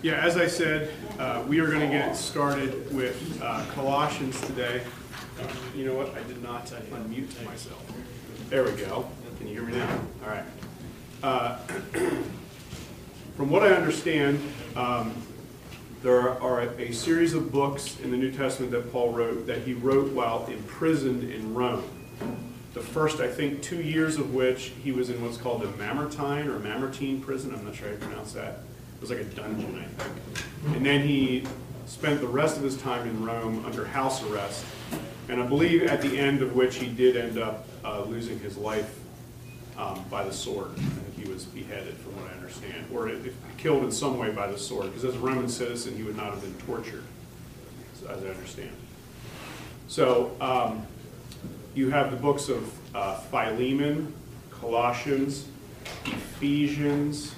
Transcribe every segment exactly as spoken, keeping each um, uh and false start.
Yeah, as I said, uh, we are going to get started with uh, Colossians today. Uh, you know what? I did not unmute myself. There we go. Can you hear me now? All right. Uh, from what I understand, um, there are a series of books in the New Testament that Paul wrote that he wrote while imprisoned in Rome. The first, I think, two years of which he was in what's called a Mamertine or Mamertine prison. I'm not sure how you pronounce that. It was like a dungeon, I think. And then he spent the rest of his time in Rome under house arrest. And I believe at the end of which he did end up uh, losing his life um, by the sword. I think he was beheaded, from what I understand, or it, it, killed in some way by the sword, because as a Roman citizen, he would not have been tortured, as I understand. So um, you have the books of uh, Philemon, Colossians, Ephesians,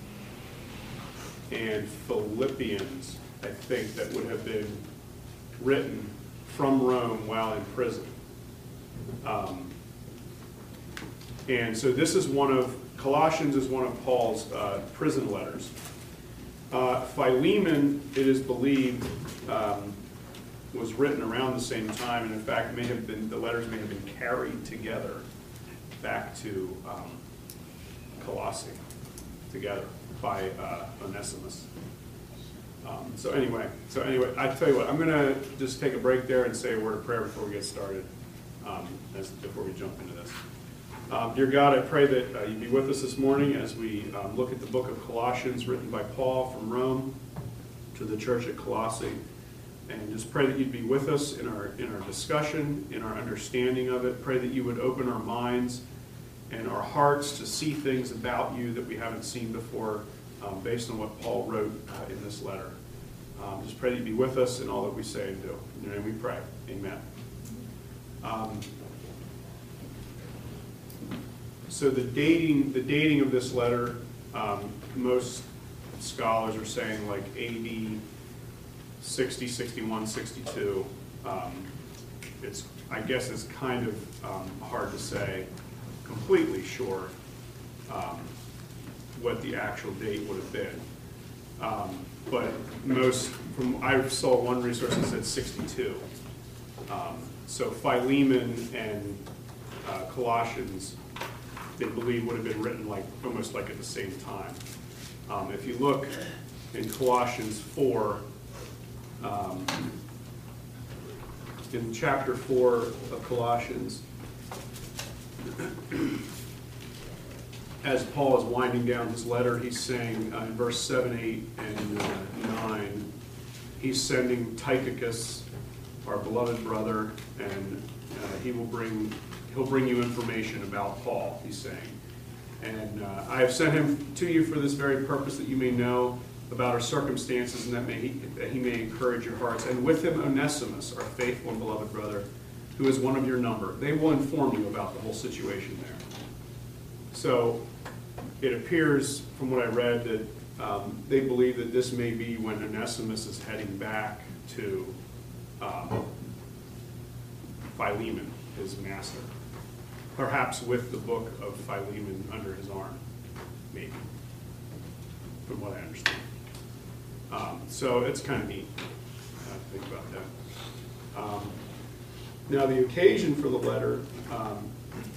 and Philippians, I think, that would have been written from Rome while in prison. Um, and so this is one of, Colossians is one of Paul's uh, prison letters. Uh, Philemon, it is believed, um, was written around the same time, and in fact, may have been, the letters may have been carried together back to um, Colossae together by uh, Onesimus. Um, so anyway, so anyway, I tell you what, I'm going to just take a break there and say a word of prayer before we get started, um, as, before we jump into this. Um, dear God, I pray that uh, you be with us this morning as we um, look at the book of Colossians, written by Paul from Rome to the church at Colossae, and just pray that you'd be with us in our in our discussion, in our understanding of it. Pray that you would open our minds and our hearts to see things about you that we haven't seen before, um, based on what Paul wrote uh, in this letter. Um, just pray that you be with us in all that we say and do. In your name we pray. Amen. Um, so the dating, the dating of this letter, um, most scholars are saying like A D sixty, sixty-one, sixty-two. Um, it's, I guess it's kind of um, hard to say completely sure um, what the actual date would have been. Um, but most, from I saw one resource that said sixty-two. Um, so Philemon and uh, Colossians, they believe would have been written like almost like at the same time. Um, if you look in Colossians four, um, in chapter four of Colossians, as Paul is winding down his letter, he's saying uh, in verse seven, eight, and uh, nine, he's sending Tychicus, our beloved brother, and uh, he will bring he'll bring you information about Paul, he's saying. And uh, I have sent him to you for this very purpose, that you may know about our circumstances, and that, may he, that he may encourage your hearts. And with him Onesimus, our faithful and beloved brother, who is one of your number. They will inform you about the whole situation there. So it appears from what I read that um, they believe that this may be when Onesimus is heading back to um, Philemon, his master. Perhaps with the book of Philemon under his arm, maybe, from what I understand. Um, so it's kind of neat uh, to think about that. Um, now the occasion for the letter, um,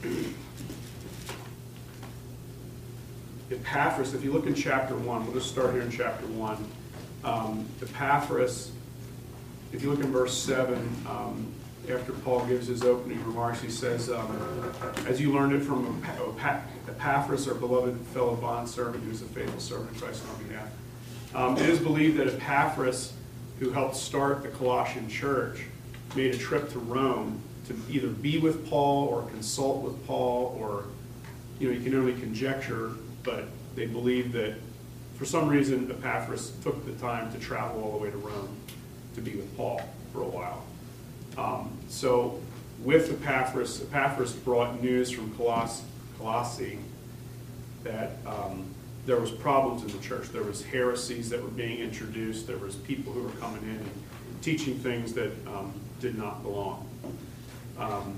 Epaphras, if you look in chapter one, we'll just start here in chapter one. Um, Epaphras, if you look in verse seven, um, after Paul gives his opening remarks, he says, um, as you learned it from Epaphras, our beloved fellow bondservant, who is a faithful servant of Christ on our behalf. Um, it is believed that Epaphras, who helped start the Colossian church, made a trip to Rome to either be with Paul or consult with Paul, or, you know, you can only conjecture, but they believe that for some reason Epaphras took the time to travel all the way to Rome to be with Paul for a while. Um, so with Epaphras, Epaphras brought news from Coloss- Colossae that um, there was problems in the church. There was heresies that were being introduced. There was people who were coming in and teaching things that um, did not belong. Um,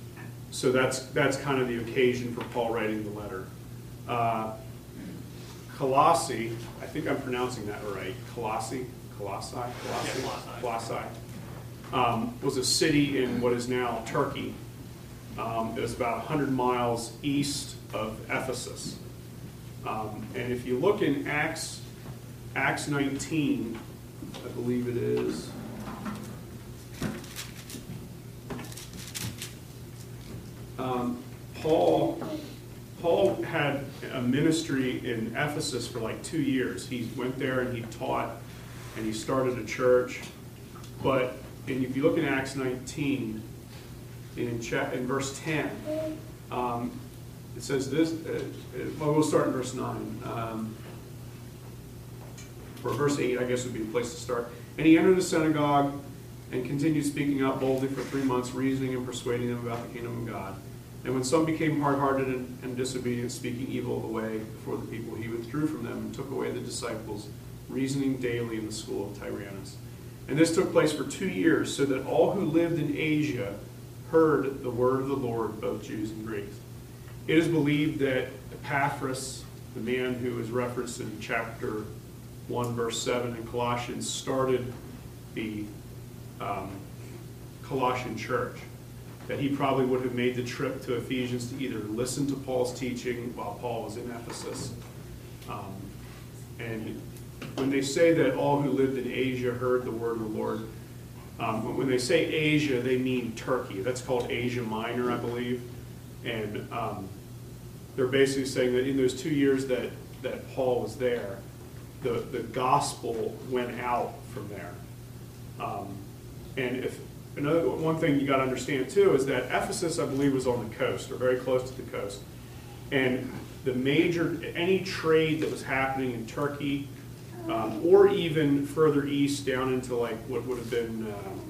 so that's that's kind of the occasion for Paul writing the letter. Uh, Colossae, I think I'm pronouncing that right, Colossae, Colossae, Colossae, Yeah, Colossae, um, was a city in what is now Turkey. Um, it was about one hundred miles east of Ephesus. Um, and if you look in Acts, Acts nineteen, I believe it is, um, Paul, Paul had a ministry in Ephesus for like two years. He went there and he taught and he started a church. But and if you look in Acts nineteen, in, cha- in verse ten, um, it says this, uh, well, we'll start in verse nine. Um, or verse eight, I guess would be the place to start. And he entered the synagogue and continued speaking out boldly for three months, reasoning and persuading them about the kingdom of God. And when some became hard-hearted and, and disobedient, speaking evil of the way before the people, he withdrew from them and took away the disciples, reasoning daily in the school of Tyrannus. And this took place for two years, so that all who lived in Asia heard the word of the Lord, both Jews and Greeks. It is believed that Epaphras, the man who is referenced in chapter one, verse seven in Colossians, started the um, Colossian church. That he probably would have made the trip to Ephesians to either listen to Paul's teaching while Paul was in Ephesus. Um, and when they say that all who lived in Asia heard the word of the Lord, um, when they say Asia, they mean Turkey. That's called Asia Minor, I believe. And um, they're basically saying that in those two years that, that Paul was there, the, the gospel went out from there. Um, and if Another one thing you got to understand too is that Ephesus, I believe, was on the coast or very close to the coast, and the major any trade that was happening in Turkey, um, or even further east down into like what would have been, um,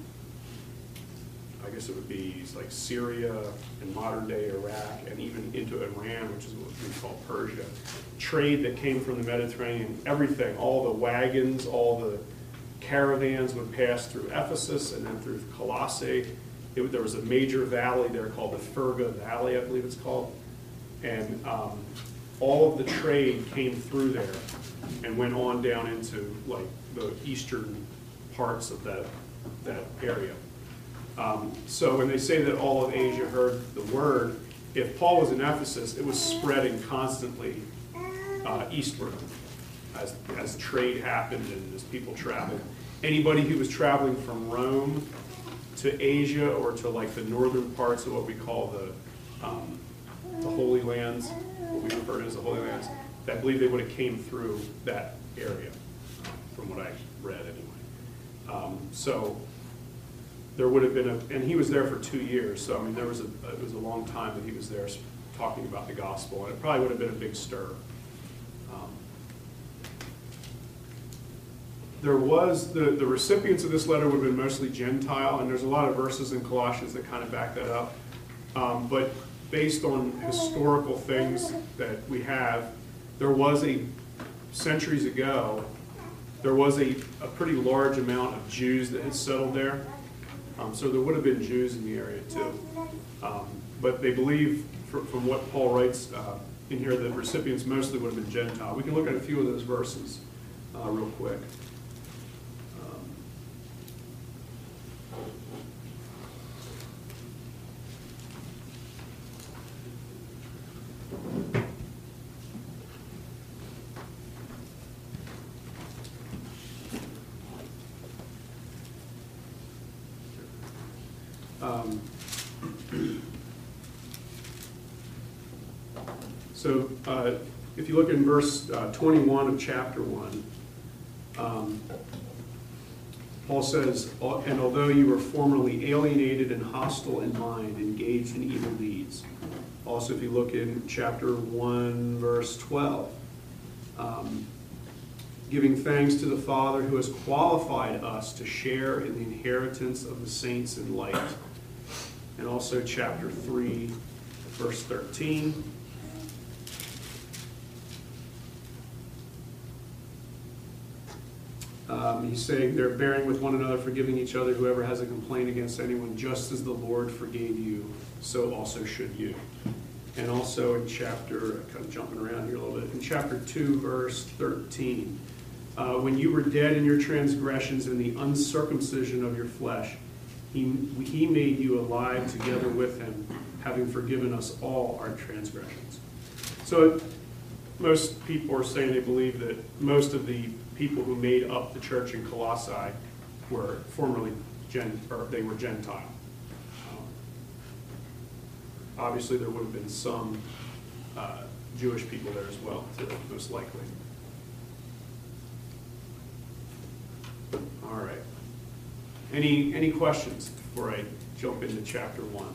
I guess it would be like Syria and modern day Iraq, and even into Iran, which is what we call Persia. Trade that came from the Mediterranean, everything, all the wagons, all the caravans would pass through Ephesus and then through Colossae. It, there was a major valley there called the Ferga Valley, I believe it's called. And um, all of the trade came through there and went on down into like the eastern parts of that, that area. Um, so when they say that all of Asia heard the word, if Paul was in Ephesus, it was spreading constantly uh, eastward. As, as trade happened and as people traveled. Anybody who was traveling from Rome to Asia or to like the northern parts of what we call the um, the Holy Lands, what we refer to as the Holy Lands, I believe they would have came through that area, from what I read anyway. Um, so there would have been a, and he was there for two years. So I mean, there was a it was a long time that he was there talking about the gospel, and it probably would have been a big stir. There was, the, the recipients of this letter would have been mostly Gentile, and there's a lot of verses in Colossians that kind of back that up. Um, but based on historical things that we have, there was a, centuries ago, there was a, a pretty large amount of Jews that had settled there. Um, so there would have been Jews in the area too. Um, but they believe, for, from what Paul writes uh, in here, that recipients mostly would have been Gentile. We can look at a few of those verses uh, real quick. Um, so uh, if you look in verse uh, twenty-one of chapter one, um, Paul says, and although you were formerly alienated and hostile in mind, engaged in evil deeds. Also, if you look in chapter one, verse twelve, um, giving thanks to the Father who has qualified us to share in the inheritance of the saints in light. And also chapter three, verse thirteen. Um, he's saying they're bearing with one another, forgiving each other, whoever has a complaint against anyone, just as the Lord forgave you, so also should you. and also in chapter, kind of jumping around here a little bit, in chapter two, verse thirteen. Uh, when you were dead in your transgressions and the uncircumcision of your flesh, he, he made you alive together with him, having forgiven us all our transgressions. So most people are saying they believe that most of the people who made up the church in Colossae were formerly Gen, or they were Gentile. Um, obviously, there would have been some uh, Jewish people there as well, too, most likely. All right. Any any questions before I jump into chapter one?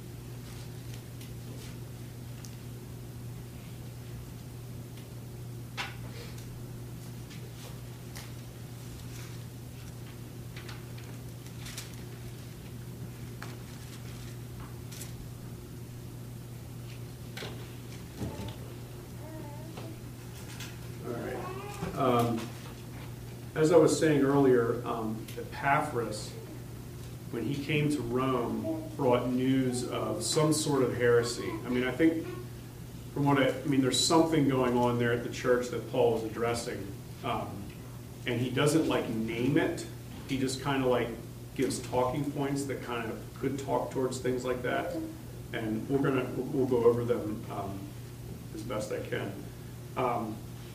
Um, as I was saying earlier, um, Epaphras, when he came to Rome, brought news of some sort of heresy. I mean, I think, from what I, I mean, there's something going on there at the church that Paul was addressing, um, and he doesn't like name it. He just kind of like gives talking points that kind of could talk towards things like that, and we're gonna we'll go over them um, as best I can. Um,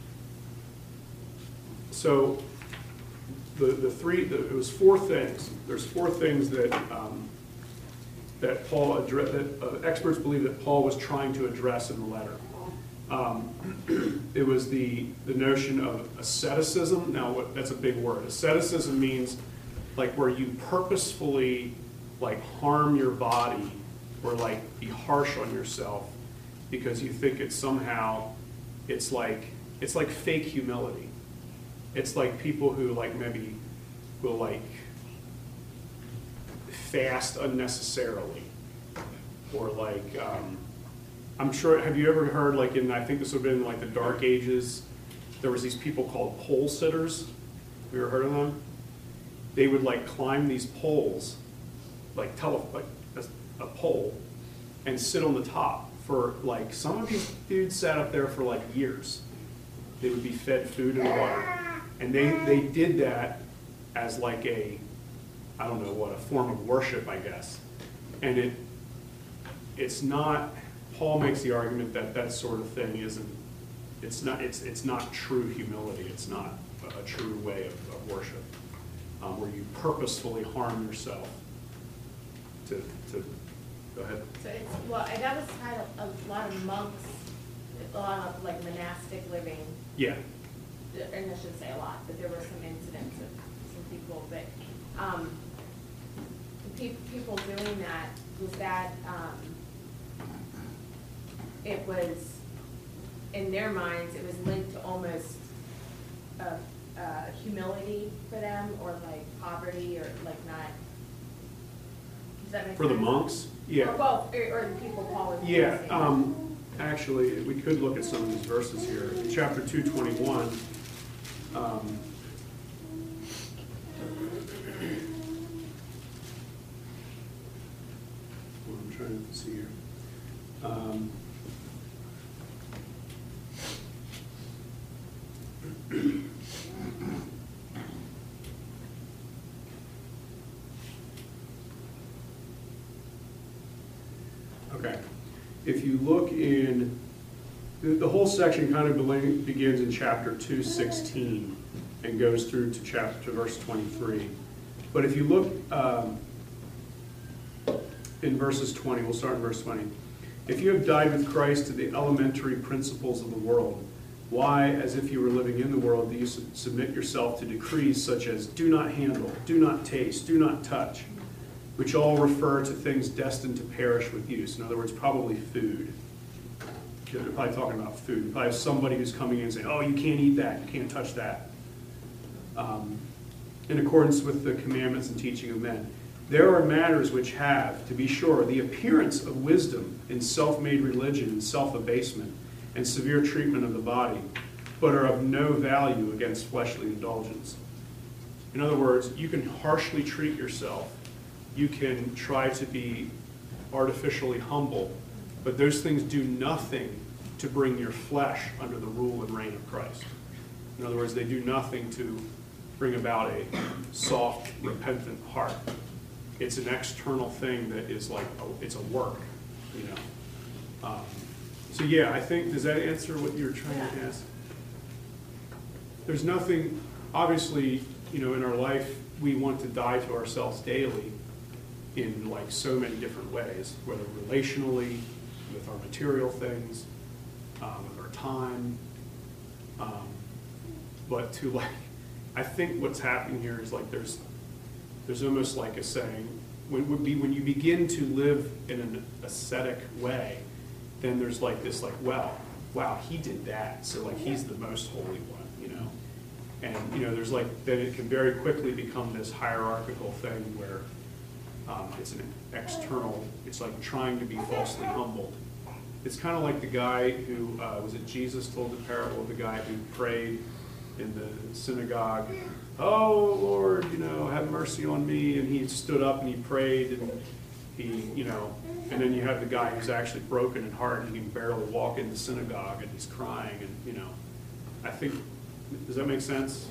So the the three the, it was four things. There's four things that um, that Paul address, that uh, experts believe that Paul was trying to address in the letter. Um, it was the the notion of asceticism. Now, what, that's a big word. Asceticism means like where you purposefully like harm your body or like be harsh on yourself because you think it's somehow it's like it's like fake humility. It's like people who like maybe will like fast unnecessarily, or like um, I'm sure. Have you ever heard like in I think this would have been in like the Dark Ages, there was these people called pole sitters. Have you ever heard of them? They would like climb these poles, like tele like a, a pole, and sit on the top for like some of these dudes sat up there for like years. They would be fed food and water. And they, they did that as like a, I don't know what, a form of worship, I guess. And it it's not, Paul makes the argument that that sort of thing isn't, it's not, it's, it's not true humility. It's not a, a true way of, of worship, um, where you purposefully harm yourself to, to, go ahead. So it's, well, that was kind of a lot of monks, a lot of like monastic living. Yeah. And I shouldn't say a lot, but there were some incidents of some people, but um, pe people doing that, was that um, it was, in their minds, it was linked to almost a, a humility for them, or like poverty, or like not, does that make For sense? the monks? Yeah. Or, well, or, or the people Paul was Yeah, addressing. um, actually, we could look at some of these verses here. In chapter two twenty-one, um, what I'm trying to see here. Um, okay. If you look in, the, the whole section kind of beling, begins in chapter two sixteen and goes through to chapter to verse twenty-three. But if you look um, in verses twenty, we'll start in verse twenty. If you have died with Christ to the elementary principles of the world, why, as if you were living in the world, do you sub submit yourself to decrees such as do not handle, do not taste, do not touch, which all refer to things destined to perish with use? In other words, probably food. They're probably talking about food. You probably have somebody who's coming in and saying, oh, you can't eat that, you can't touch that. Um, in accordance with the commandments and teaching of men. There are matters which have, to be sure, the appearance of wisdom in self-made religion and self-abasement and severe treatment of the body, but are of no value against fleshly indulgence. In other words, you can harshly treat yourself. You can try to be artificially humble, But those things do nothing to bring your flesh under the rule and reign of Christ. In other words, they do nothing to bring about a soft, repentant heart. It's an external thing that is like, a, it's a work, you know. Um, so yeah, I think, does that answer what you were trying to Yeah. ask? There's nothing, obviously, you know, in our life, we want to die to ourselves daily in like so many different ways, whether relationally, with our material things, um, with our time. Um, but to like, I think what's happening here is like there's there's almost like a saying, when would be when you begin to live in an ascetic way, then there's like this like, well, wow, he did that, so like he's the most holy one, you know. And you know, there's like then it can very quickly become this hierarchical thing where um, it's an external, it's like trying to be falsely humbled. It's kind of like the guy who, uh, was it Jesus told the parable of the guy who prayed in the synagogue, oh Lord, you know, have mercy on me, and he stood up and he prayed, and he, you know, and then you have the guy who's actually broken in heart and he can barely walk in the synagogue and he's crying, and you know, I think, does that make sense?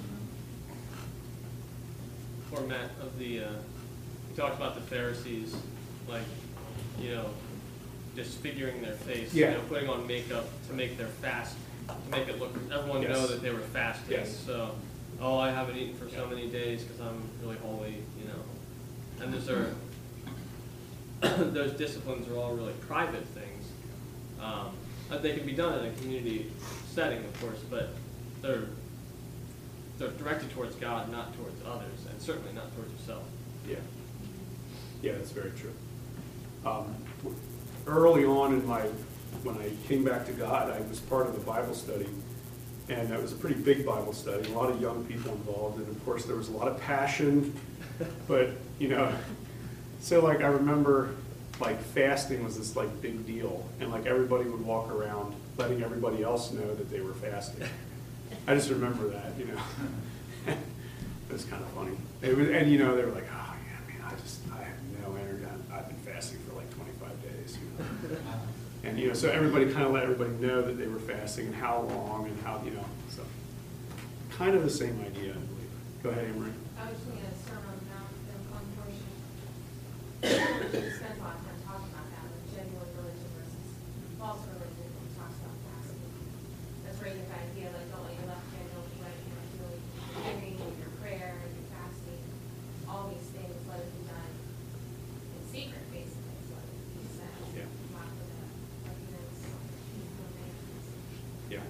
Format of the, uh, we talked about the Pharisees, like, you know, disfiguring their face, Yeah. you know, putting on makeup to make their fast, to make it look, everyone Yes. know that they were fasting. Yes. So, oh, I haven't eaten for so many days because I'm really holy, you know. And those are, those disciplines are all really private things. Um, uh, they can be done in a community setting, of course, but they're they're directed towards God, not towards others, and certainly not towards yourself. Yeah. Yeah, that's very true. Um, early on in my, when I came back to God, I was part of a Bible study, and that was a pretty big Bible study, a lot of young people involved, and of course there was a lot of passion, but, you know, so like I remember like fasting was this like big deal, and like everybody would walk around letting everybody else know that they were fasting. I just remember that, you know. It was kind of funny. It was, and you know, they were like, oh yeah, man, I just, I have no energy. I've been fasting for like twenty-five days, you know. And you know, so everybody kind of let everybody know that they were fasting and how long and how, you know, so kind of the same idea, I believe. Go ahead, Emery. I was looking at a Sermon on the Mount, the one portion. We spent a lot of time talking about that, with genuine religion versus false religion, when we talks about fasting. That's where you get the idea, like, don't let your left hand know what your right hand is doing, your giving, your prayer, your fasting, all these things, let it be done in secret, basically, is what he said. Yeah. Not for the evidence, people things. Yeah.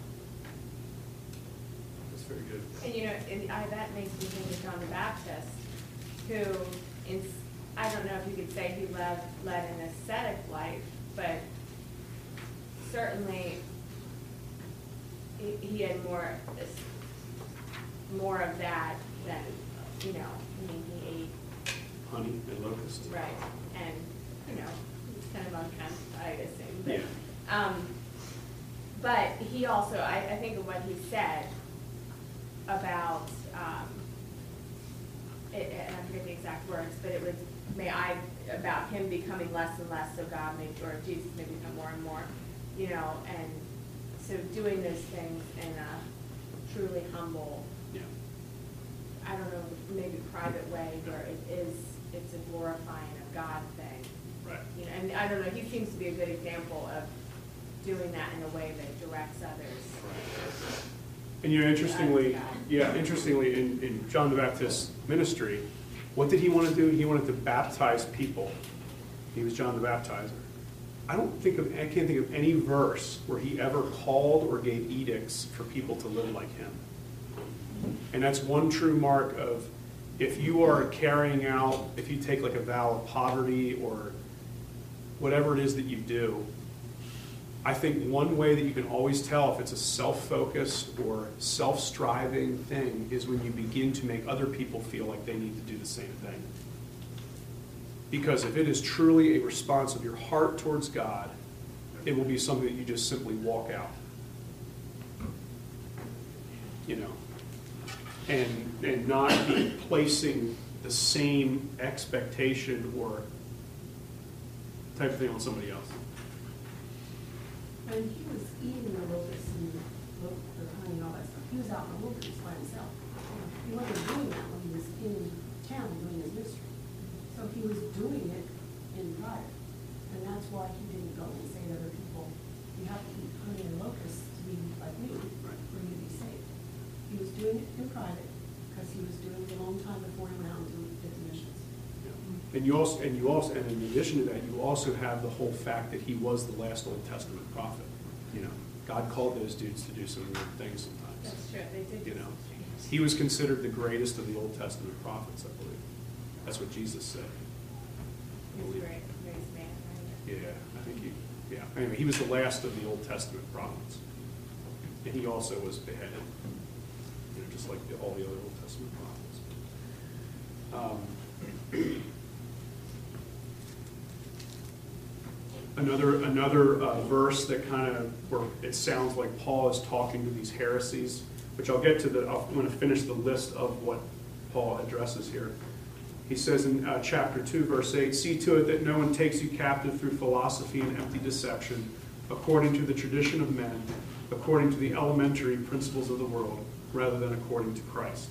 That's very good. And you know, and I, that makes me think of John the Baptist, who, in, I don't know if you could say he led, led an ascetic life, but certainly he, he had more, more of that than, you know, I mean, he ate, Honey and locusts. right, and, you know, it's kind of unkempt, I assume, but, Yeah. um, but he also, I, I think of what he said about, um, it, and I forget the exact words, but it was, may I, about him becoming less and less, so God may, or Jesus may become more and more, you know, and so doing those things in a truly humble, Yeah. I don't know, maybe private way where it is, it's a glorifying of God thing. Right. You know, and I don't know, he seems to be a good example of doing that in a way that directs others. And you know, interestingly, yeah, interestingly, in, in John the Baptist's ministry, what did he want to do? He wanted to baptize people. He was John the Baptizer. I don't think of, I can't think of any verse where he ever called or gave edicts for people to live like him. And that's one true mark of, if you are carrying out, if you take like a vow of poverty or whatever it is that you do, I think one way that you can always tell if it's a self-focused or self-striving thing is when you begin to make other people feel like they need to do the same thing. Because if it is truly a response of your heart towards God, it will be something that you just simply walk out. You know, and, and not be placing the same expectation or type of thing on somebody else. And he was eating the locusts and the, the honey and all that stuff. He was out in the wilderness by himself. He wasn't doing that when he was in town doing his ministry. So he was doing it in private. And that's why he didn't go and say to other people, you have to eat honey and locusts to be like me, for you to be saved. He was doing it in private because he was doing it a long time before he went out and did the missions. And you also, and you also, and in addition to that, you also have the whole fact that he was the last Old Testament prophet. You know, God called those dudes to do some weird things sometimes. That's true, they did. You do know, some strange- he was considered the greatest of the Old Testament prophets, I believe. That's what Jesus said. He was a great, great man, right? Yeah, I think he, yeah. Anyway, he was the last of the Old Testament prophets. And he also was beheaded, you know, just like the, all the other Old Testament prophets. Um, Another, another uh, verse that kind of, where it sounds like Paul is talking to these heresies, which I'll get to the, I'm going to finish the list of what Paul addresses here. He says in uh, chapter two, verse eight, see to it that no one takes you captive through philosophy and empty deception, according to the tradition of men, according to the elementary principles of the world, rather than according to Christ.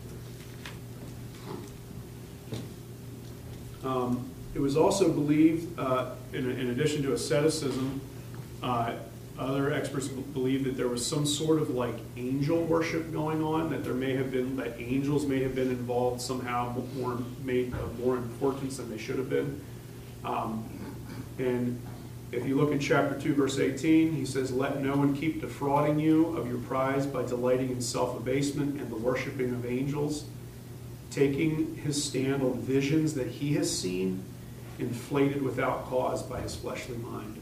Um, It was also believed, uh, in, in addition to asceticism, uh, other experts b- believe that there was some sort of like angel worship going on, that there may have been, that angels may have been involved somehow, more made of more importance than they should have been. Um, and if you look in chapter two, verse eighteen, he says, let no one keep defrauding you of your prize by delighting in self-abasement and the worshiping of angels, taking his stand on visions that he has seen, inflated without cause by his fleshly mind.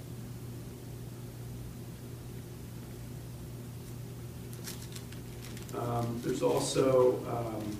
Um, there's also um,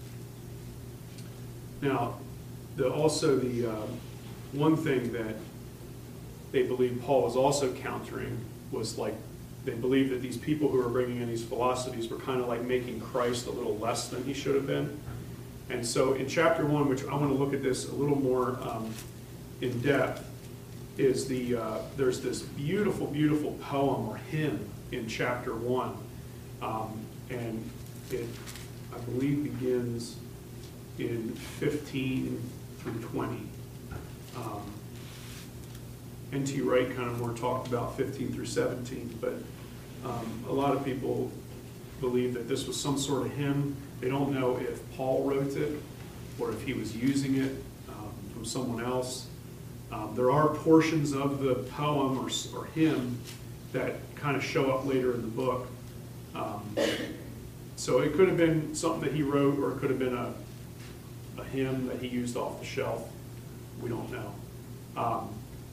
now the also the uh, one thing that they believe Paul was also countering was like they believed that these people who were bringing in these philosophies were kind of like making Christ a little less than he should have been. And so in chapter one, which I want to look at this a little more um, in depth, is the uh, there's this beautiful, beautiful poem or hymn in chapter one, um, and it I believe begins in fifteen through twenty. Um, N T Wright kind of more talked about fifteen through seventeen, but um, a lot of people believe that this was some sort of hymn. They don't know if Paul wrote it or if he was using it um, from someone else. Um, there are portions of the poem or, or hymn that kind of show up later in the book. Um, so it could have been something that he wrote, or it could have been a, a hymn that he used off the shelf. We don't know. Um,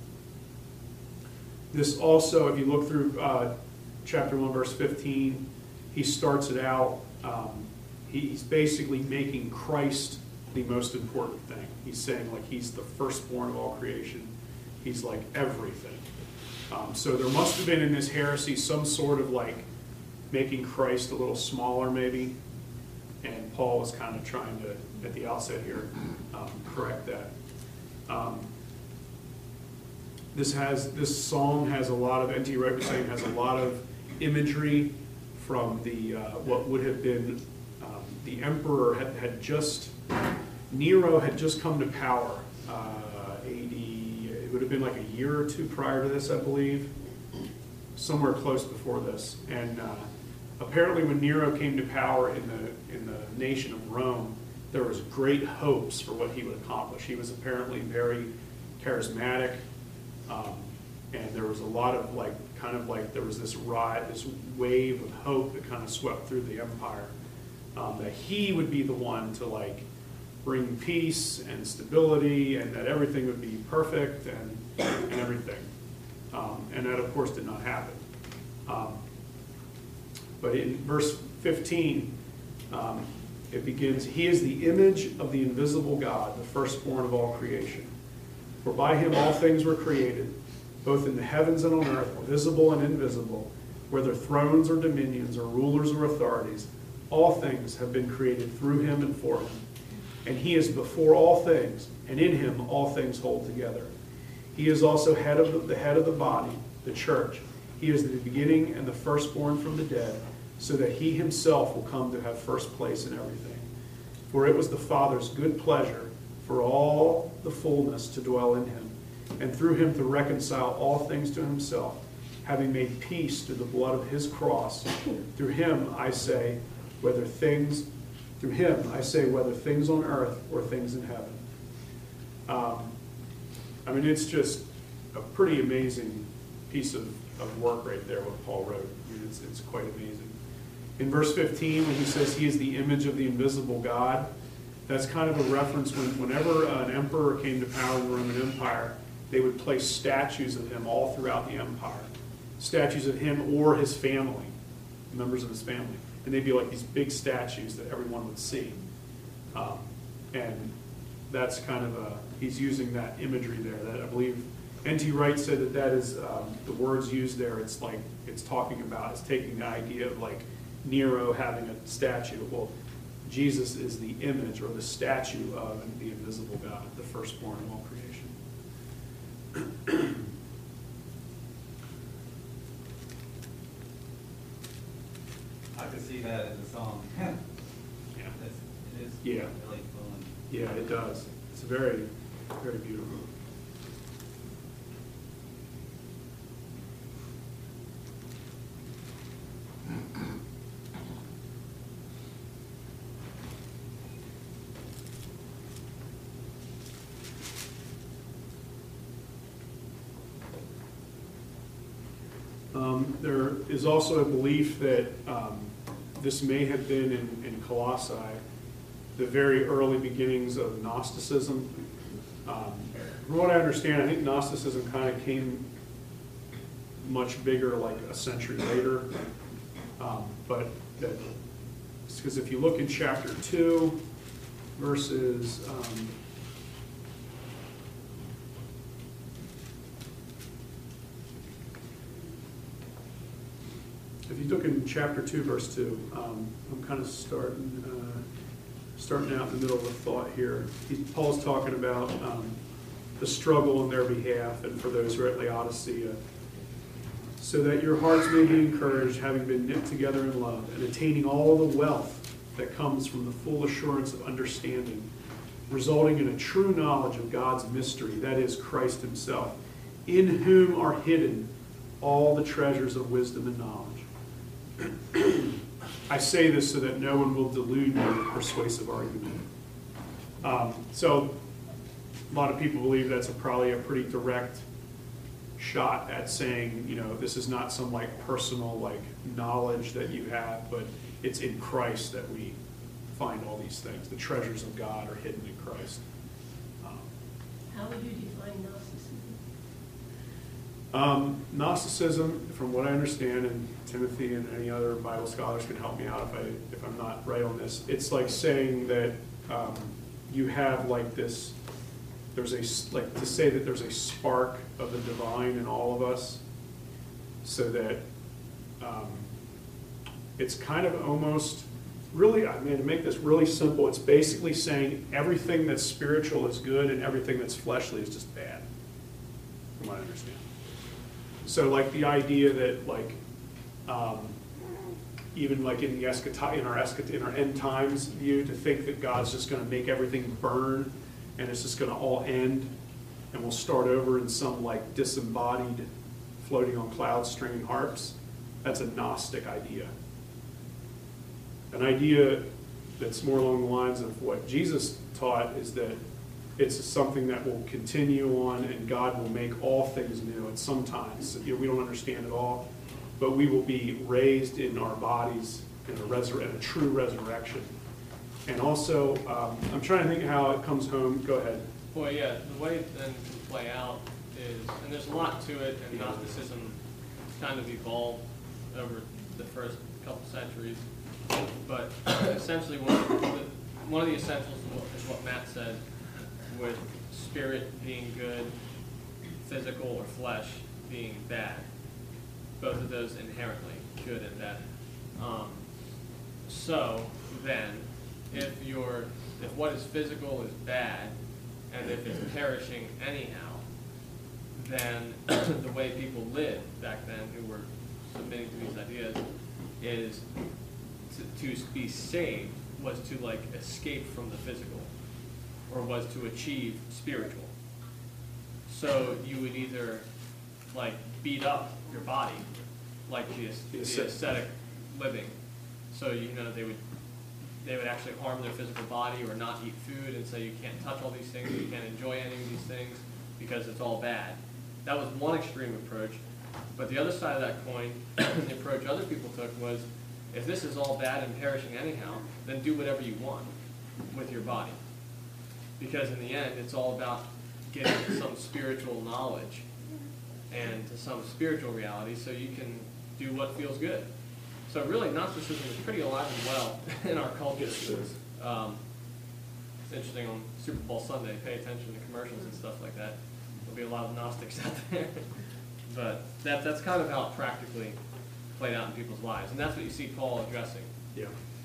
this also, if you look through uh, chapter one, verse fifteen, he starts it out. Um, he's basically making Christ the most important thing. He's saying like he's the firstborn of all creation. He's like everything. Um, so there must have been in this heresy some sort of like making Christ a little smaller maybe. And Paul was kind of trying to, at the outset here, um, correct that. Um, this has this psalm has a lot of, N T Wright was saying, has a lot of imagery from the uh, what would have been um, the emperor had, had just Nero had just come to power. Uh, A D it would have been like a year or two prior to this, I believe, somewhere close before this. And uh, apparently, when Nero came to power in the in the nation of Rome, there was great hopes for what he would accomplish. He was apparently very charismatic, um, and there was a lot of like kind of like there was this ride, this wave of hope that kind of swept through the empire. Um, that he would be the one to like bring peace and stability, and that everything would be perfect and and everything. Um, and that, of course, did not happen. Um, but in verse fifteen, um, it begins, he is the image of the invisible God, the firstborn of all creation. For by him all things were created, both in the heavens and on earth, visible and invisible, whether thrones or dominions or rulers or authorities. All things have been created through him and for him. And he is before all things, and in him all things hold together. He is also head of the, the head of the body, the church. He is the beginning and the firstborn from the dead, so that he himself will come to have first place in everything. For it was the Father's good pleasure for all the fullness to dwell in him, and through him to reconcile all things to himself, having made peace through the blood of his cross. Through him I say, whether things, through him I say, whether things on earth or things in heaven. Um, I mean, it's just a pretty amazing piece of, of work right there, what Paul wrote. I mean, it's, it's quite amazing. In verse fifteen, when he says he is the image of the invisible God, that's kind of a reference when whenever an emperor came to power in the Roman Empire, they would place statues of him all throughout the empire. Statues of him or his family, members of his family. And they'd be like these big statues that everyone would see. Um, and that's kind of a, he's using that imagery there. That I believe N T Wright said that that is, um, the words used there, it's like, it's talking about, it's taking the idea of like Nero having a statue. Well, Jesus is the image or the statue of the invisible God, the firstborn of all creation. I could see that as a song. Yeah. It's, it is Yeah. really fun. Yeah, it does. It's very, very beautiful. Um, there is also a belief that um, this may have been in, in Colossae, the very early beginnings of Gnosticism. Um, from what I understand, I think Gnosticism kind of came much bigger like a century later. Um, but that, because if you look in chapter two, verses um, if you look in chapter two, verse two, um, I'm kind of starting uh, starting out in the middle of a thought here. He, Paul's talking about um, the struggle on their behalf and for those who are at Laodicea, so that your hearts may be encouraged, having been knit together in love, and attaining all the wealth that comes from the full assurance of understanding, resulting in a true knowledge of God's mystery, that is, Christ himself, in whom are hidden all the treasures of wisdom and knowledge. I say this so that no one will delude me with persuasive argument. Um, so a lot of people believe that's a, probably a pretty direct shot at saying, you know, this is not some like personal like knowledge that you have, but it's in Christ that we find all these things. The treasures of God are hidden in Christ. Um, How would you define Gnosticism? Um, Gnosticism, from what I understand, and Timothy and any other Bible scholars can help me out if I if I'm not right on this. It's like saying that um, you have like this. There's a like to say that there's a spark of the divine in all of us, so that um, it's kind of almost really. I mean, to make this really simple, it's basically saying everything that's spiritual is good and everything that's fleshly is just bad. From what I understand. So like the idea that like um, even like in the eschat in our eschat in our end times view, to think that God's just going to make everything burn and it's just going to all end and we'll start over in some like disembodied floating on clouds stringing harps, that's a Gnostic idea. An idea that's more along the lines of what Jesus taught is that it's something that will continue on, and God will make all things new at some times. You know, we don't understand it all, but we will be raised in our bodies in a, resur in a true resurrection. And also, um, I'm trying to think how it comes home. Go ahead. Well, yeah, the way it then can play out is, and there's a lot to it, and Gnosticism kind of evolved over the first couple centuries. But essentially, one of the, one of the essentials is what Matt said, with spirit being good, physical or flesh being bad. Both of those inherently good and bad. Um, so then, if you're, if what is physical is bad, and if it's perishing anyhow, than the way people lived back then who were submitting to these ideas is to, to be saved was to like escape from the physical or was to achieve spiritual. So you would either like beat up your body, like the, the ascetic living. So you know they would they would actually harm their physical body or not eat food and say you can't touch all these things, you can't enjoy any of these things because it's all bad. That was one extreme approach. But the other side of that coin, the approach other people took was, if this is all bad and perishing anyhow, then do whatever you want with your body. Because in the end, it's all about getting to some spiritual knowledge and to some spiritual reality so you can do what feels good. So really, Gnosticism is pretty alive and well in our culture. Yes, it is. Um, it's interesting on Super Bowl Sunday, pay attention to commercials and stuff like that. There'll be a lot of Gnostics out there. But that, that's kind of how it practically played out in people's lives. And that's what you see Paul addressing. Yeah.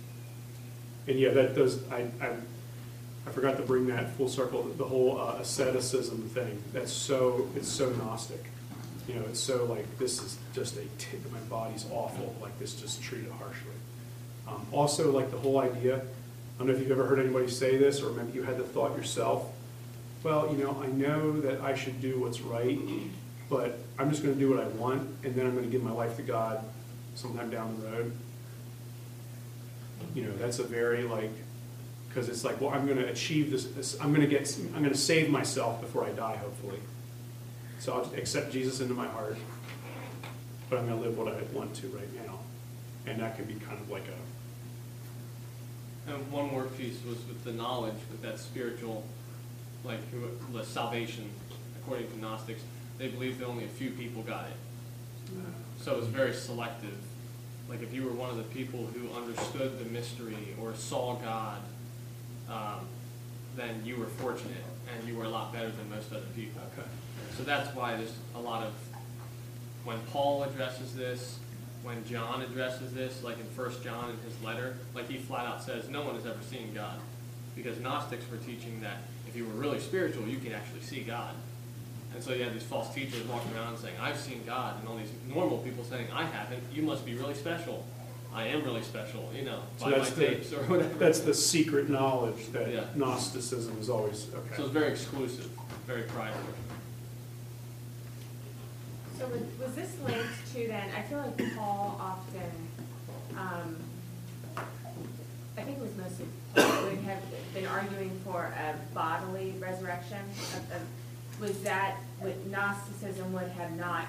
And yeah, that does, I, I, I forgot to bring that full circle, the whole uh, asceticism thing. That's so, it's so Gnostic. You know, it's so like, this is just a, t my body's awful, like this just treated harshly. Um, also, like the whole idea, I don't know if you've ever heard anybody say this, or maybe you had the thought yourself, well, you know, I know that I should do what's right, but I'm just going to do what I want, and then I'm going to give my life to God sometime down the road. You know, that's a very like, because it's like, well, I'm going to achieve this, this I'm going to get, I'm going to save myself before I die, hopefully. So I'll accept Jesus into my heart, but I'm going to live what I want to right now. And that could be kind of like a... And one more piece was with the knowledge, with that spiritual, like the salvation, according to Gnostics, they believed that only a few people got it. So it was very selective. Like if you were one of the people who understood the mystery or saw God, um, then you were fortunate and you were a lot better than most other people. Okay. So that's why there's a lot of, when Paul addresses this, when John addresses this, like in First John in his letter, like he flat out says, no one has ever seen God. Because Gnostics were teaching that if you were really spiritual, you can actually see God. And so you have these false teachers walking around saying, I've seen God, and all these normal people saying, I haven't, you must be really special. I am really special, you know, So by my that's the, tapes or whatever. that's the secret knowledge that Yeah. Gnosticism is always, okay. So it's very exclusive, very private. So was, was this linked to then, I feel like Paul often, um, I think it was mostly Paul would have been arguing for a bodily resurrection. Of, of, was that what Gnosticism would have not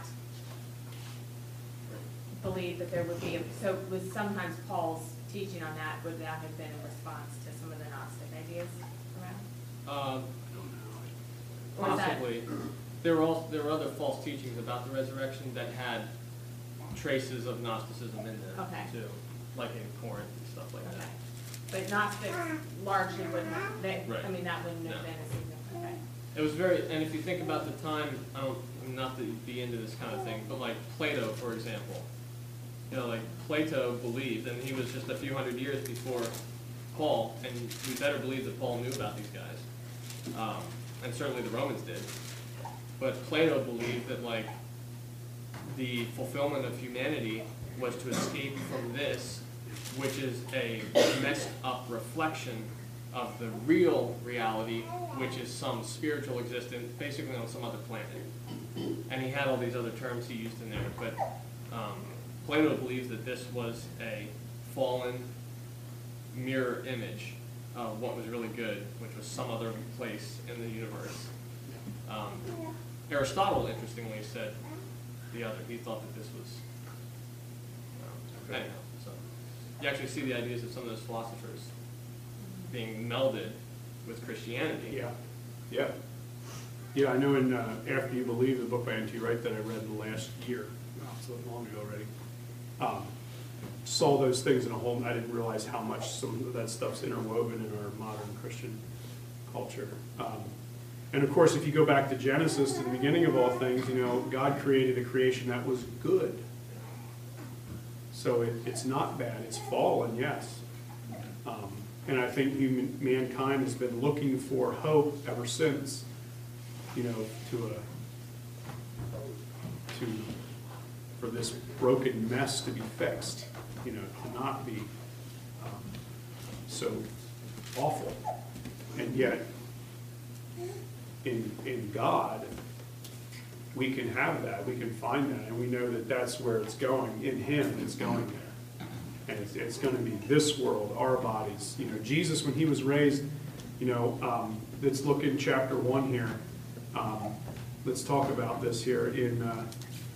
believed that there would be, a, so was sometimes Paul's teaching on that, would that have been in response to some of the Gnostic ideas around? Um, Or is that- Possibly. There were also, there were other false teachings about the resurrection that had traces of Gnosticism in them Okay. too, like in Corinth and stuff like Okay. that. But Gnostics largely wouldn't have, they, Right. I mean, that wouldn't have No. been a significant, okay. It was very, and if you think about the time, I don't, I'm not to be into this kind of thing, but like Plato, for example, you know, like Plato believed, and he was just a few hundred years before Paul, and we better believe that Paul knew about these guys, um, and certainly the Romans did. But Plato believed that like the fulfillment of humanity was to escape from this, which is a messed up reflection of the real reality, which is some spiritual existence, basically on some other planet. And he had all these other terms he used in there, but um, Plato believes that this was a fallen mirror image of what was really good, which was some other place in the universe. Um, Aristotle, interestingly, said the other. He thought that this was, um, anyhow, so you actually see the ideas of some of those philosophers being melded with Christianity. Yeah, yeah. Yeah, I know in uh, After You Believe, the book by N T Wright that I read in the last year, well, it's a long ago already, um, saw those things in a whole, I didn't realize how much some of that stuff's interwoven in our modern Christian culture. Um, and of course, if you go back to Genesis, to the beginning of all things, you know, God created a creation that was good. So it, it's not bad, it's fallen, yes. Um, and I think human, mankind has been looking for hope ever since, you know, to a to, for this broken mess to be fixed, you know, to not be um, so awful. And yet, in, in God, we can have that, we can find that, and we know that that's where it's going. In Him, it's going there. And it's, it's going to be this world, our bodies. You know, Jesus, when He was raised, you know, um, let's look in chapter one here. Um, let's talk about this here in uh,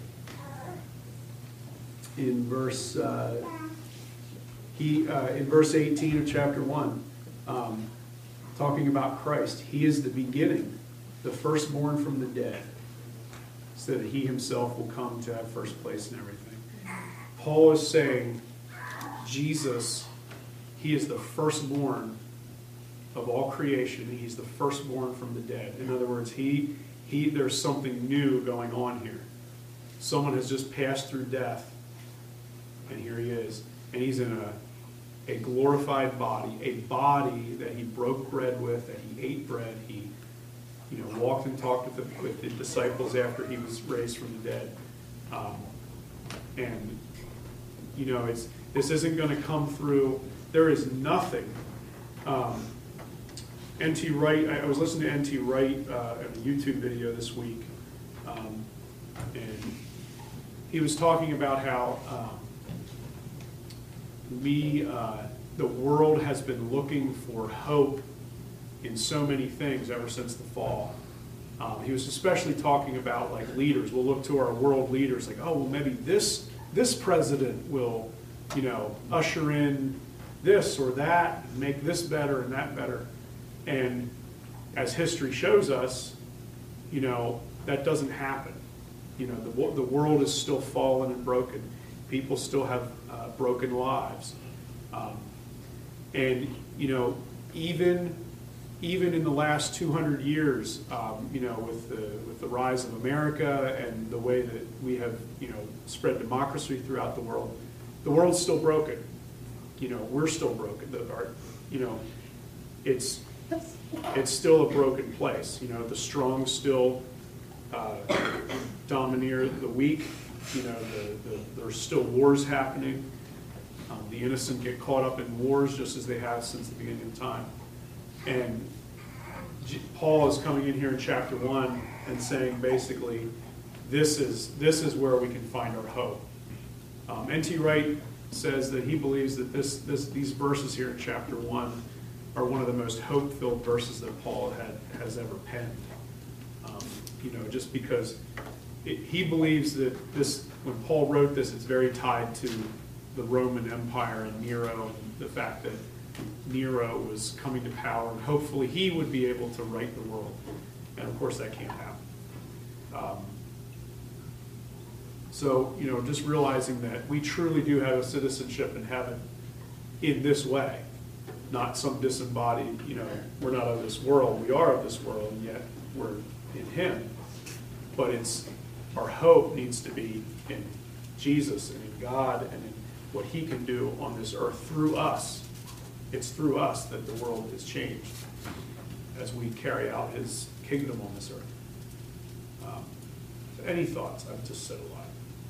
in verse uh, he uh, in verse eighteen of chapter one, um, talking about Christ. He is the beginning, the firstborn from the dead, so that He Himself will come to have first place in everything. Paul is saying, Jesus, He is the firstborn of all creation. He's the firstborn from the dead. In other words, he, he, there's something new going on here. Someone has just passed through death, and here He is. And He's in a, a glorified body, a body that He broke bread with, that He ate bread, He you know, walked and talked with the, with the disciples after He was raised from the dead. Um, and, you know, it's this isn't going to come through. There is nothing. Um, N T Wright, I, I was listening to N T Wright uh, in a YouTube video this week, um, and he was talking about how um, we, uh, the world has been looking for hope in so many things ever since the fall. Um, he was especially talking about like leaders. We'll look to our world leaders like, oh, well, maybe this this president will, you know, usher in this or that, and make this better and that better. And as history shows us, you know, that doesn't happen. You know, the the world is still fallen and broken. People still have uh, broken lives, um, and you know, even. Even in the last two hundred years, um, you know, with the with the rise of America and the way that we have, you know, spread democracy throughout the world, the world's still broken. You know, we're still broken. The, our, you know, it's it's still a broken place. You know, the strong still uh, domineer the weak. You know, the, the, there's still wars happening. Um, the innocent get caught up in wars just as they have since the beginning of time. And Paul is coming in here in chapter one and saying basically, this is this is where we can find our hope. Um, N T Wright says that he believes that this this these verses here in chapter one are one of the most hope-filled verses that Paul had has ever penned. Um, you know, just because it, he believes that this, when Paul wrote this, it's very tied to the Roman Empire and Nero, and the fact that Nero was coming to power, and hopefully he would be able to right the world. And of course that can't happen. Um, so, you know, just realizing that we truly do have a citizenship in heaven in this way, not some disembodied, you know, we're not of this world, we are of this world, and yet we're in Him. But it's, our hope needs to be in Jesus and in God and in what He can do on this earth through us. It's through us that the world is changed as we carry out His kingdom on this earth. Um, so any thoughts? I've just said a lot.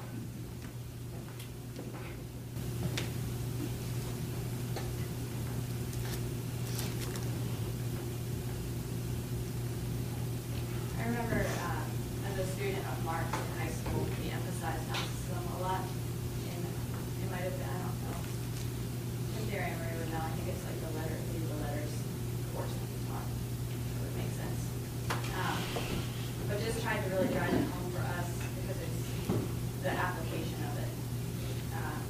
I remember um, as a student of Mark's in high school, he emphasized Gnosticism a lot. And it might have been, I don't know, in theory, I remember now, I think it's like the letter, maybe the letters course that he taught. It would make sense. Um, but just tried to really drive it home for us because it's the application of it. Um,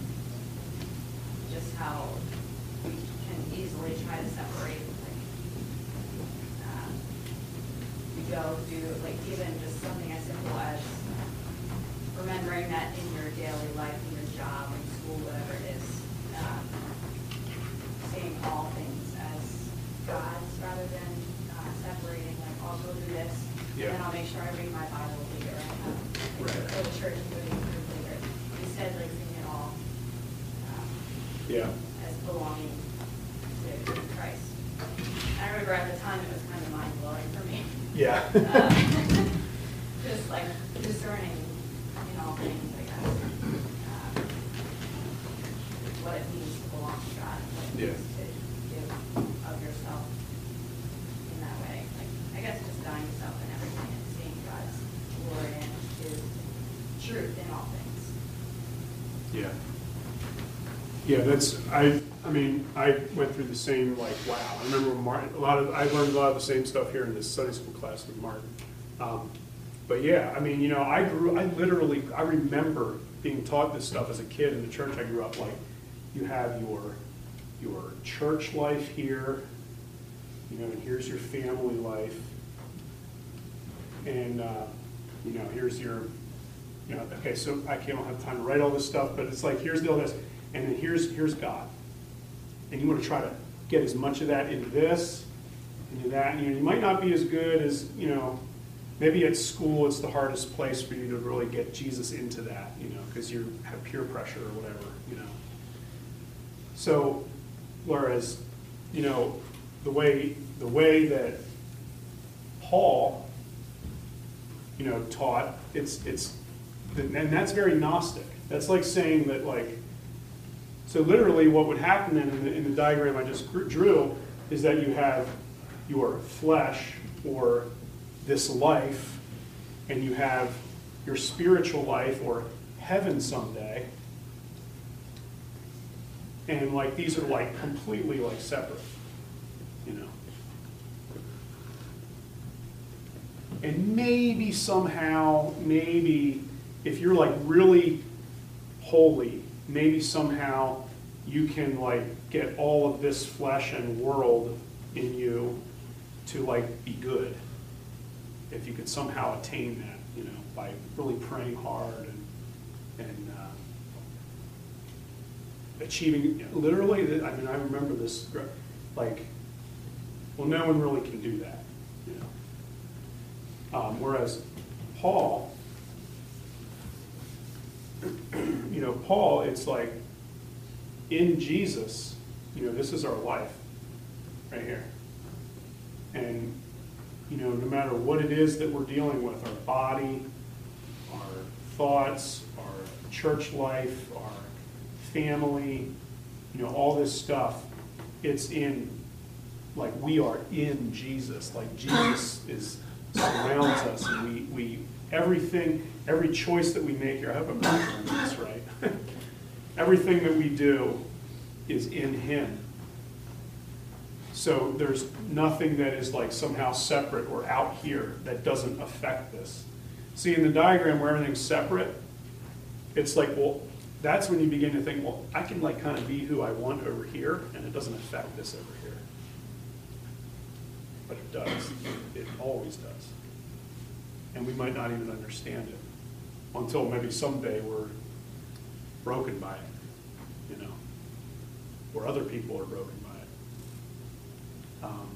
just how we can easily try to separate, like, um, you go do, like, even just something as simple as remembering that in your daily life, in your job, in school, whatever it is, um, seeing all things as God's rather than uh, separating, like, I'll go do this, Yeah. and then I'll make sure I read my Bible later, and um, Right. go to church and go to youth later. Instead, like, seeing it all um, Yeah. as belonging to Christ. I remember at the time it was kind of mind-blowing for me. Yeah. Um, just like discerning in all things, I guess. Um, What it means to belong to God, what it Yeah. means to give of yourself in that way. Like, I guess just dying to self and everything and seeing God's glory in His truth in all things. Yeah. Yeah, that's, I, I mean, I went through the same, like, wow. I remember when Martin, a lot of, I learned a lot of the same stuff here in this Sunday school class with Martin. Um, But yeah, I mean, you know, I grew, I literally, I remember being taught this stuff as a kid in the church I grew up. Like, you have your, your church life here, you know, and here's your family life. And, uh, you know, here's your, you know, okay, so I can't have time to write all this stuff, but it's like, here's the all this, and then here's, here's God. And you want to try to get as much of that into this, into that, and you know, you might not be as good as, you know, maybe at school it's the hardest place for you to really get Jesus into that, you know, because you have peer pressure or whatever, you know. So, whereas, you know, the way the way that Paul, you know, taught, it's it's, and that's very Gnostic. That's like saying that, like, so literally what would happen then in the, in the diagram I just drew is that you have your flesh or this life, and you have your spiritual life or heaven someday, and like these are like completely like separate, you know. And maybe somehow, maybe if you're like really holy, maybe somehow you can like get all of this flesh and world in you to like be good. If you could somehow attain that, you know, by really praying hard and and uh, achieving, literally, I mean, I remember this, like, well, no one really can do that, you know. Um, whereas Paul, you know, Paul, it's like, in Jesus, you know, this is our life, right here. And you know, no matter what it is that we're dealing with, our body, our thoughts, our church life, our family, you know, all this stuff, it's in, like, we are in Jesus. Like, Jesus is surrounds us, and we, we everything, every choice that we make here, I hope I'm doing this right. Everything that we do is in Him. So there's nothing that is like somehow separate or out here that doesn't affect this. See, in the diagram where everything's separate, it's like, well, that's when you begin to think, well, I can like kind of be who I want over here, and it doesn't affect this over here. But it does. It always does. And we might not even understand it until maybe someday we're broken by it, you know, or other people are broken by it. Um,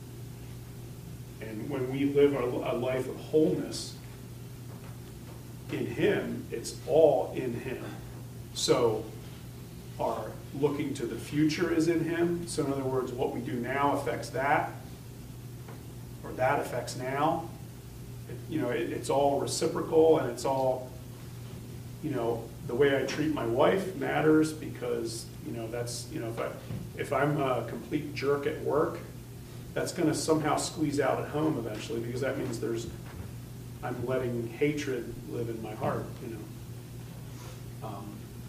and when we live a, a life of wholeness in Him, it's all in Him. So our looking to the future is in Him. So in other words, what we do now affects that, or that affects now. It, you know, it, it's all reciprocal, and it's all, you know, the way I treat my wife matters because, you know, that's, you know, if I, if I'm a complete jerk at work, that's going to somehow squeeze out at home eventually, because that means there's, I'm letting hatred live in my heart, you know. Um,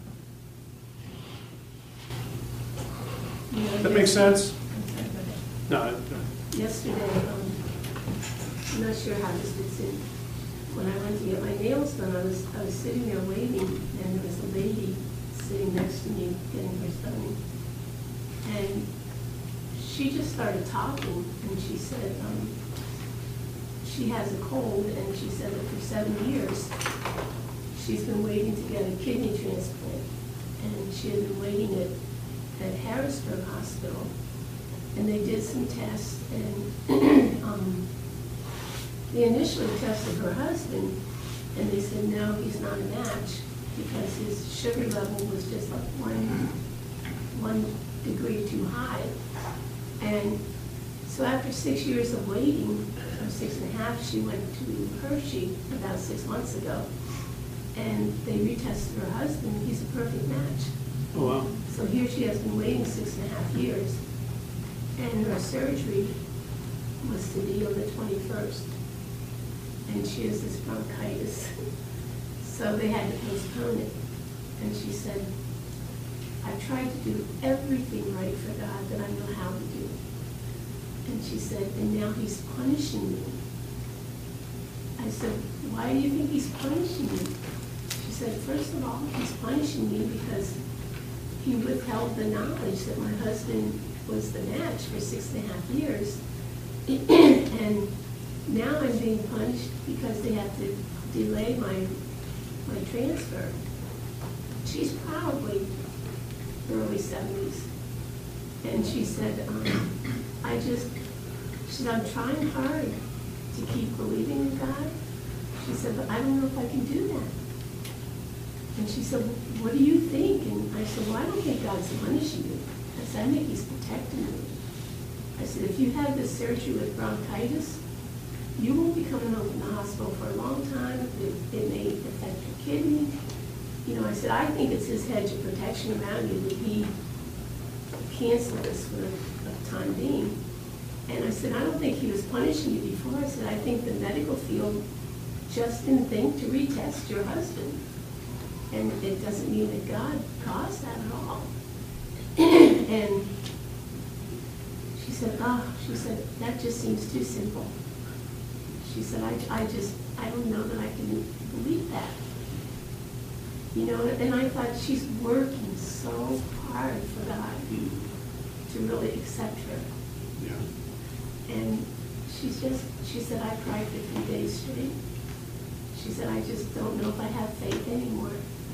You know, that makes sense? Go ahead. No. Yesterday, um, I'm not sure how this fits in. When I went to get my nails done, I was, I was sitting there waiting, and there was a lady sitting next to me getting hers done. And she just started talking, and she said, um, she has a cold, and she said that for seven years, she's been waiting to get a kidney transplant. And she had been waiting at, at Harrisburg Hospital, and they did some tests, and um, they initially tested her husband, and they said, no, he's not a match, because his sugar level was just like one, one degree too high. And so after six years of waiting, or six and a half, she went to Hershey about six months ago. and they retested her husband, he's a perfect match. Oh, wow. So here she has been waiting six and a half years, and her surgery was to be on the twenty-first, and she has this bronchitis. So they had to postpone it, and she said, I've tried to do everything right for God that I know how to do. And she said, and now he's punishing me. I said, why do you think he's punishing you? She said, first of all, he's punishing me because he withheld the knowledge that my husband was the match for six and a half years. And now I'm being punished because they have to delay my, my transfer. She's probably early seventies. And she said, um, I just, she said, I'm trying hard to keep believing in God. She said, but I don't know if I can do that. And she said, well, what do you think? And I said, well, I don't think God's punishing you. I said, I think he's protecting you. I said, if you have this surgery with bronchitis, you won't be coming home from the hospital for a long time. It, it may affect your kidney. You know, I said, I think it's his hedge of protection around you that he canceled this for the time being. And I said, I don't think he was punishing you before. I said, I think the medical field just didn't think to retest your husband. And it doesn't mean that God caused that at all. And she said, oh, she said, that just seems too simple. She said, I, I just, I don't know that I can believe that. You know, and I thought she's working so hard for God to really accept her. Yeah. And she's just, she said, I cried for three days straight. She said, I just don't know if I have faith anymore.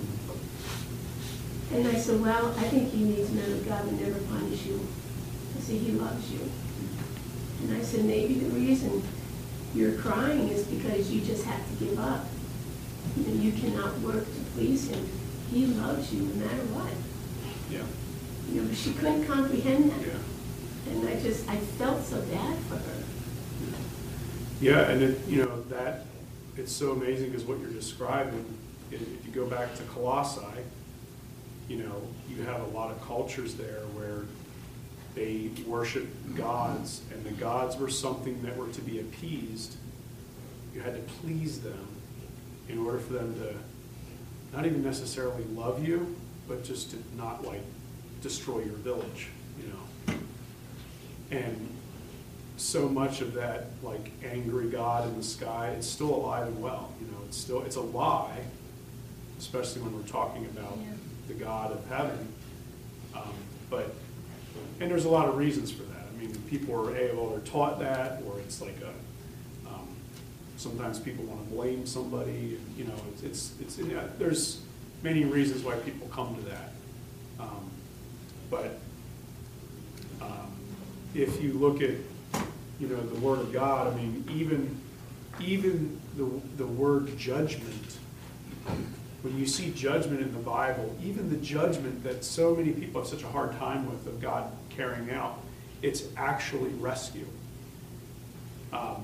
And I said, well, I think you need to know that God will never punish you. I said, he loves you. And I said, maybe the reason you're crying is because you just have to give up. You know, you cannot work to please him. He loves you no matter what. Yeah. You know, but she couldn't comprehend that. Yeah. And I just, I felt so bad for her. Yeah, and it, you know, that, it's so amazing because what you're describing, if if you go back to Colossae, you know, you have a lot of cultures there where they worship gods, and the gods were something that were to be appeased. You had to please them in order for them to not even necessarily love you, but just to not, like, destroy your village, you know. And so much of that, like, angry God in the sky, it's still alive and well, you know. It's still, it's a lie, especially when we're talking about Yeah. the God of heaven. Um, but, and there's a lot of reasons for that. I mean, people are, A, well, they're taught that, or it's like a, um, sometimes people want to blame somebody, and, you know, it's, it's, it's yeah, there's many reasons why people come to that. Um, but um, if you look at, you know, the Word of God, I mean, even, even the, the word judgment, when you see judgment in the Bible, even the judgment that so many people have such a hard time with of God carrying out, it's actually rescue. Um,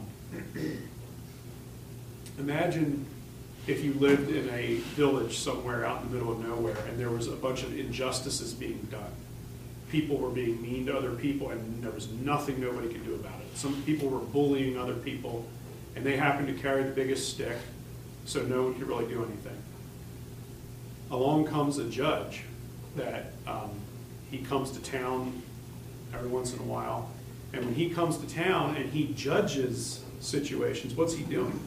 imagine if you lived in a village somewhere out in the middle of nowhere and there was a bunch of injustices being done. People were being mean to other people and there was nothing nobody could do about it. Some people were bullying other people and they happened to carry the biggest stick, so no one could really do anything. Along comes a judge that um, he comes to town every once in a while, and when he comes to town and he judges situations, what's he doing?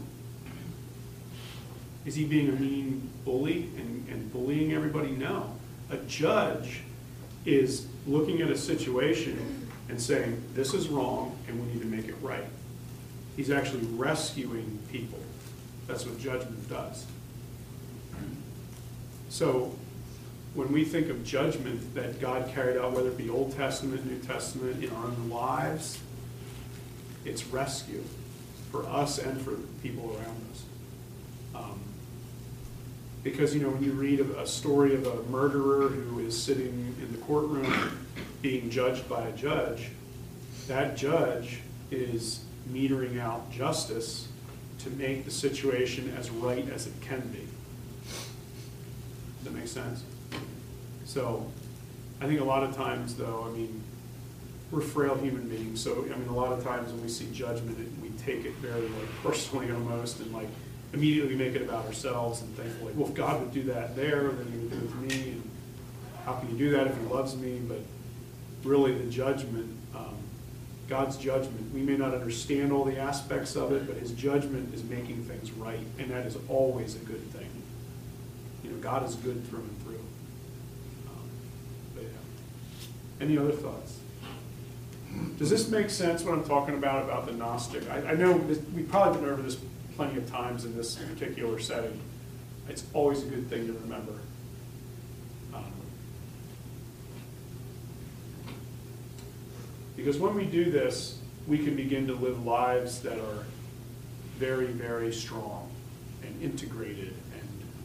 Is he being a mean bully and, and bullying everybody? No. A judge is looking at a situation and saying, this is wrong and we need to make it right. He's actually rescuing people. That's what judgment does. So when we think of judgment that God carried out, whether it be Old Testament, New Testament, in our own lives, it's rescue for us and for people around us. Um, because, you know, when you read a, a story of a murderer who is sitting in the courtroom being judged by a judge, that judge is metering out justice to make the situation as right as it can be. Does that make sense? So, I think a lot of times, though, I mean, we're frail human beings, so, I mean, a lot of times when we see judgment, it- we take it very, like, personally almost, and, like, immediately we make it about ourselves and think, like, well, if God would do that there, then he would do it with me, and how can he do that if he loves me? But really, the judgment, um, God's judgment, we may not understand all the aspects of it, but his judgment is making things right, and that is always a good thing. You know, God is good through and through. Um, but yeah. Any other thoughts? Does this make sense what I'm talking about, about the Gnostic? I, I know this, we've probably been over this plenty of times in this particular setting. It's always a good thing to remember. Um, because when we do this, we can begin to live lives that are very, very strong and integrated, and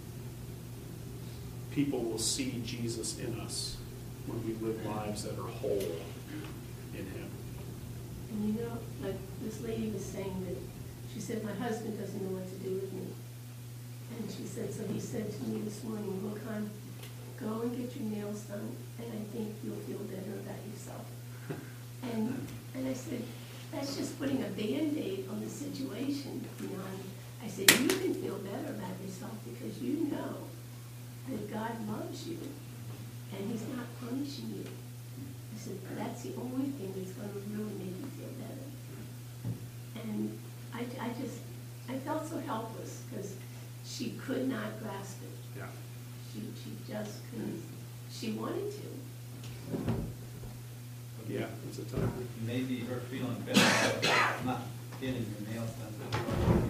people will see Jesus in us when we live lives that are whole in him. And you know, like this lady was saying that, she said, my husband doesn't know what to do with me. And she said, so he said to me this morning, look, hon, go and get your nails done, and I think you'll feel better about yourself. And and I said, that's just putting a Band-Aid on the situation, you know. And I said, you can feel better about yourself because you know that God loves you, and he's not punishing you. I said, that's the only thing that's going to really make you feel better. And I, I just, I felt so helpless because she could not grasp it. Yeah. She, she just couldn't, she wanted to. Yeah, it's a tough. Maybe her feeling better about not getting her nails done.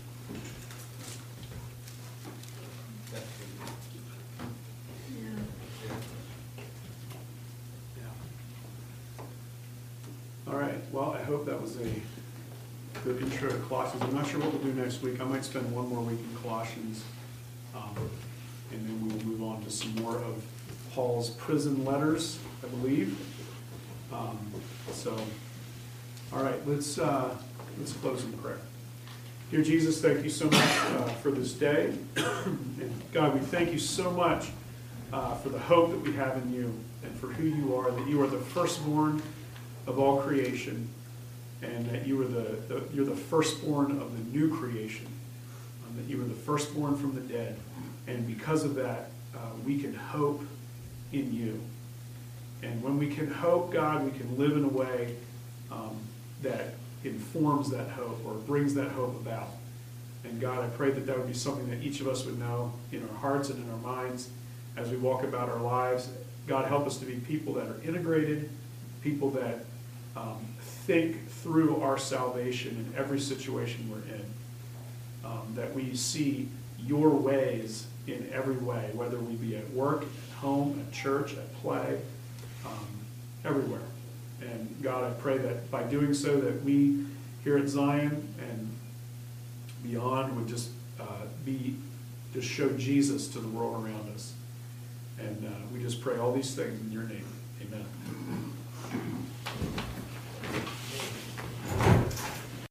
That's good. Yeah. Yeah. All right, well, I hope that was a good intro to Colossians. I'm not sure what we'll do next week. I might spend one more week in Colossians, um, and then we will move on to some more of Paul's prison letters, I believe. Um, so, all right, let's uh, let's close in prayer. Dear Jesus, thank you so much uh, for this day. And God, we thank you so much uh, for the hope that we have in you and for who you are, that you are the firstborn of all creation, and that you are the, the you're the firstborn of the new creation, um, that you are the firstborn from the dead. And because of that, uh, we can hope in you. And when we can hope, God, we can live in a way um, that informs that hope or brings that hope about. And God, I pray that that would be something that each of us would know in our hearts and in our minds as we walk about our lives. God, help us to be people that are integrated, people that um, think through our salvation in every situation we're in, um, that we see your ways in every way, whether we be at work, at home, at church, at play, um, everywhere. And God, I pray that by doing so that we here at Zion and beyond would just uh, be, just show Jesus to the world around us. And uh, we just pray all these things in your name. Amen.